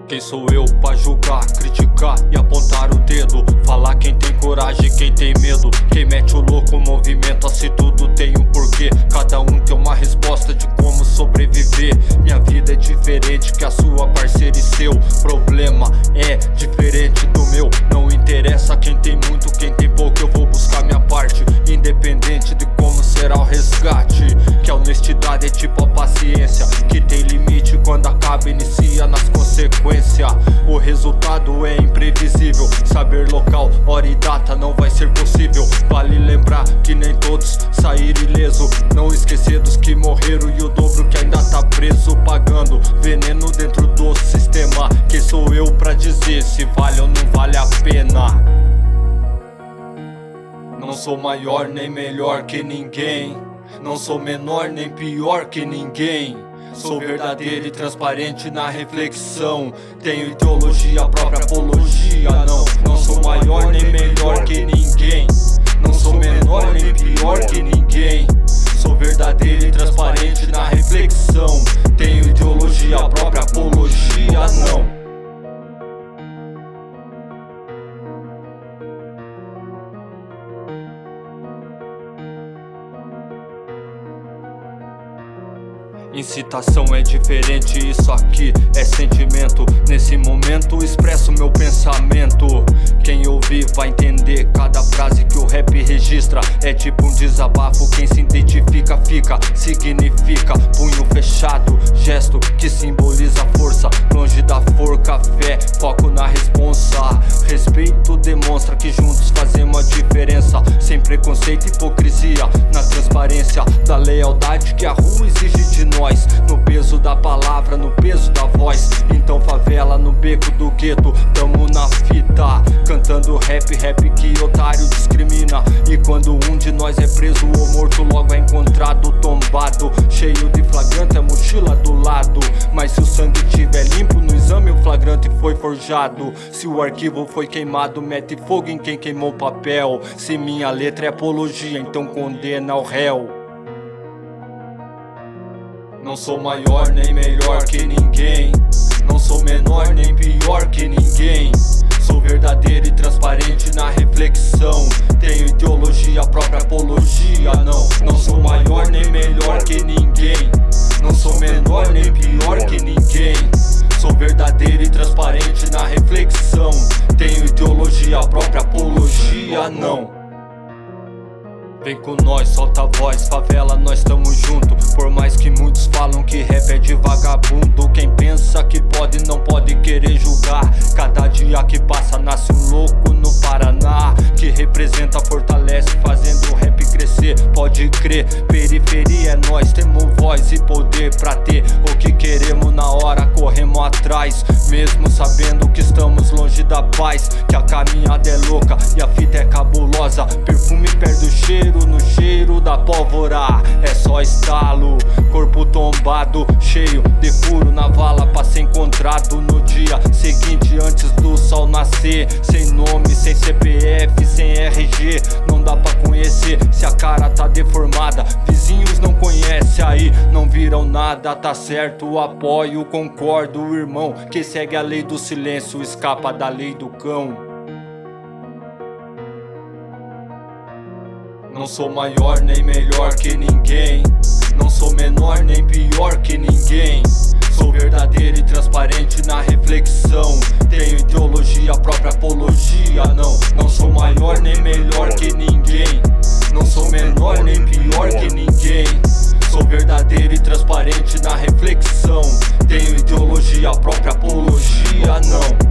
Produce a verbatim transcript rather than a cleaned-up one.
Quem sou eu pra julgar, criticar e apontar o dedo? Falar quem tem coragem, quem tem medo. Quem mete o louco, movimenta, se tudo tem um porquê. Cada um tem uma resposta de como sobreviver. Minha vida é diferente que a sua, parceira, e seu problema é diferente do meu. Não interessa quem tem muito, quem tem pouco, eu vou buscar minha parte, independente de como será o resgate. Que a honestidade é tipo a paciência, que tem limite, quando acaba inicia nas consequências. O resultado é imprevisível, saber local, hora e data não vai ser possível. Vale lembrar que nem todos saíram ileso, não esquecer dos que morreram e o dobro que ainda tá preso, pagando veneno dentro do sistema. Quem sou eu pra dizer se vale ou não vale a pena? Não sou maior nem melhor que ninguém, não sou menor nem pior que ninguém. Sou verdadeiro e transparente na reflexão. Tenho ideologia, própria apologia. Não, não sou maior nem melhor que ninguém, não sou menor nem pior que ninguém. Sou verdadeiro e transparente na reflexão. Tenho ideologia, própria apologia. Não. Incitação é diferente, isso aqui é sentimento. Nesse momento expresso meu pensamento. Quem ouvir vai entender cada frase que o rap registra. É tipo um desabafo, quem se identifica fica. Significa punho fechado, gesto que simboliza força. Longe da forca, fé, foco na responsa. Respeito demonstra que juntos fazemos a diferença. Sem preconceito e hipocrisia, na transparência da lealdade que a rua exige de nós. No peso da palavra, no peso da voz. Então favela no beco do gueto, tamo na fita, cantando rap, rap que otário discrimina. E quando um de nós é preso ou morto, logo é encontrado tombado, cheio de flagrante, a mochila do lado. Mas se o sangue tiver limpo no exame, o flagrante foi forjado. Se o arquivo foi queimado, mete fogo em quem queimou o papel. Se minha letra é apologia, então condena o réu. Não sou maior nem melhor que ninguém, não sou menor nem pior que ninguém. Sou verdadeiro e transparente na reflexão. Tenho ideologia, própria apologia. Não, não sou maior nem melhor que ninguém, não sou menor nem pior que ninguém. Sou verdadeiro e transparente na reflexão. Tenho ideologia, própria apologia. Não. Vem com nós, solta a voz, favela, nós tamo junto. Por mais que muitos falam que rap é de vagabundo, quem pensa que pode não pode querer julgar. Cada dia que passa nasce um louco no Paraná, que representa, fortalece, fazendo o rap crescer. Pode crer, periferia é nós, temos voz e poder pra ter o que queremos na hora, corremos atrás. Mesmo sabendo que estamos longe da paz, que a caminhada é louca e a fita é cabulosa. Perfume perde o cheiro no cheiro da pólvora, é só estalo. Corpo tombado, cheio de furo na vala pra ser encontrado no dia seguinte, antes do sol nascer. Sem nome, sem C P F, sem R G, não dá pra conhecer se a cara tá deformada. Vizinhos não conhecem aí, não viram nada, tá certo, apoio, concordo, irmão. Quem segue a lei do silêncio escapa da lei do cão. Não sou maior nem melhor que ninguém, não sou menor nem pior que ninguém. Sou verdadeiro e transparente na reflexão. Tenho ideologia, própria apologia. Não, não sou maior nem melhor que ninguém, não sou menor nem pior que ninguém. Sou verdadeiro e transparente na reflexão. Tenho ideologia, própria apologia. Não.